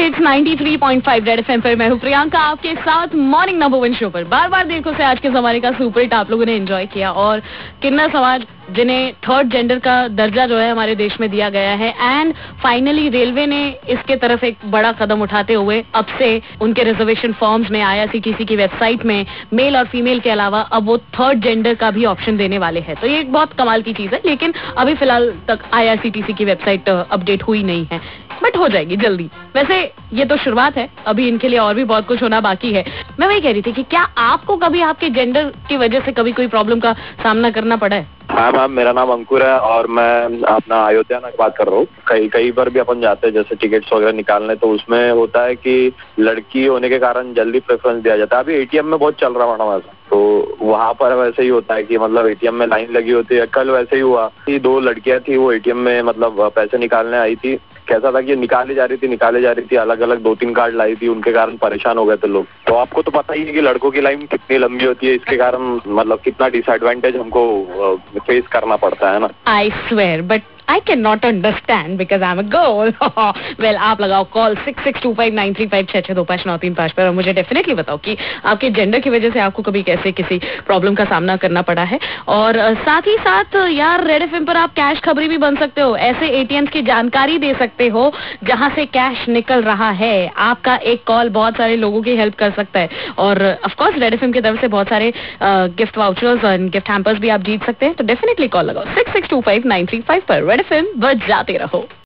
It's 93.5 red FM पर मैं हूँ प्रियंका आपके साथ मॉर्निंग नंबर 1 शो पर। बार बार देखो से आज के जमाने का सुपर हिट आप लोगों ने एंजॉय किया और किन्नर समाज जिन्हें थर्ड जेंडर का दर्जा जो है हमारे देश में दिया गया है एंड फाइनली रेलवे ने इसके तरफ एक बड़ा कदम उठाते हुए अब से उनके रिजर्वेशन फॉर्म्स में IRCTC की वेबसाइट में मेल और फीमेल के अलावा अब वो थर्ड जेंडर का भी ऑप्शन देने वाले हैं। तो ये एक बहुत कमाल की चीज है, लेकिन अभी फिलहाल तक IRCTC की वेबसाइट अपडेट हुई नहीं है, बट हो जाएगी जल्दी। वैसे ये तो शुरुआत है, अभी इनके लिए और भी बहुत कुछ होना बाकी है। मैं वही कह रही थी कि क्या आपको कभी आपके जेंडर की वजह से कभी कोई प्रॉब्लम का सामना करना पड़ा है? हाँ मैम, मेरा नाम अंकुर है और मैं अपना अयोध्या में बात कर रहा हूँ। कई बार भी अपन जाते हैं जैसे टिकट्स वगैरह निकालने, तो उसमें होता है कि लड़की होने के कारण जल्दी प्रेफरेंस दिया जाता है। अभी ATM में बहुत चल रहा मैडम ऐसा, तो वहाँ पर वैसे ही होता है कि मतलब ATM में लाइन लगी होती है। कल वैसे ही हुआ कि 2 लड़कियां थी, वो ATM में मतलब पैसे निकालने आई थी। कैसा था कि निकाली जा रही थी, अलग अलग 2-3 कार्ड लाई थी, उनके कारण परेशान हो गए थे लोग। तो आपको तो पता ही है कि लड़कों की लाइन कितनी लंबी होती है, इसके कारण मतलब कितना डिसएडवांटेज हमको फेस करना पड़ता है ना। I swear, but I cannot understand because I'm a girl. Well, आप लगाओ कॉल 66259356625935 पर और मुझे डेफिनेटली बताओ कि आपके जेंडर की वजह से आपको कभी कैसे किसी प्रॉब्लम का सामना करना पड़ा है। और साथ ही साथ यार रेड एफएम पर आप कैश खबरी भी बन सकते हो, ऐसे ATMs की जानकारी दे सकते हो जहां से कैश निकल रहा है। आपका एक कॉल बहुत सारे लोगों की हेल्प कर सकता है और ऑफ कोर्स रेड एफएम की तरफ से बहुत सारे गिफ्ट वाउचर्स और गिफ्ट हैम्पर्स भी आप जीत सकते हैं। तो डेफिनेटली कॉल लगाओ 66259355 पर। रेड एफएम बजाते रहो।